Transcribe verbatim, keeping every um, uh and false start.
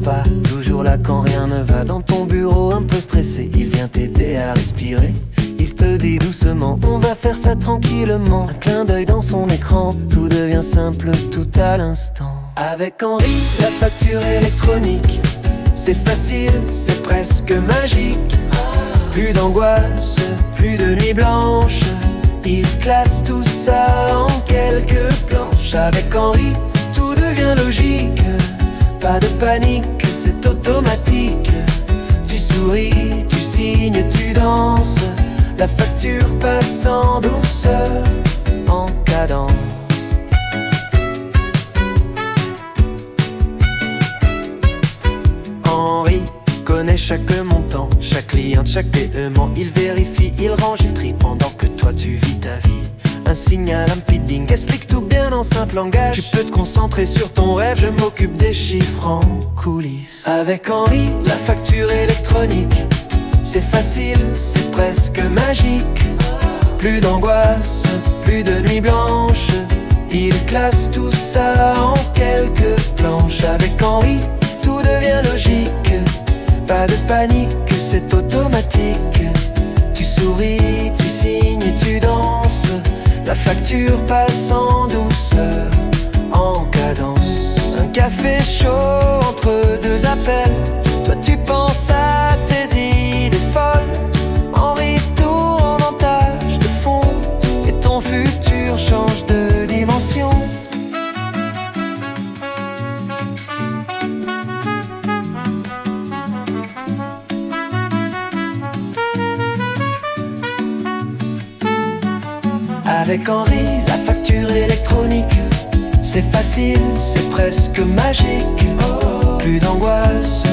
sympa, toujours là quand rien ne va. Dans ton bureau un peu stressé, il vient t'aider à respirer. Il te dit doucement, on va faire ça tranquillement. Un clin d'œil dans son écran, tout devient simple tout à l'instant. Avec Henri, la facture électronique, c'est facile, c'est presque magique. Plus d'angoisse, plus de nuit blanche, il classe tout ça en quelques planches. Avec Henri, tout devient logique, pas de panique, c'est automatique. Tu souris, tu signes, tu danses, la facture passe en douceur, en cadence. Henri connaît chaque montant, chaque client, chaque paiement. Il vérifie, il range, il trie pendant que toi tu vis ta vie. Un signal, un bidding, explique tout bien en simple langage. Tu peux te concentrer sur ton rêve, je m'occupe des chiffres en coulisses. Avec Henri, la facture électronique, c'est facile, c'est presque magique. Plus d'angoisse, plus de nuit blanche, il classe tout ça en quelques planches. Avec Henri, tout devient logique, pas de panique, c'est automatique. Tu souris, tu signes, tu danses, la facture passe en douceur, en cadence. Un café chaud entre deux appels, toi tu penses à tes idées folles. Henri tourne en tâche de fond, et ton futur change de dimension. Avec Henri, la facture électronique, c'est facile, c'est presque magique. Plus d'angoisse,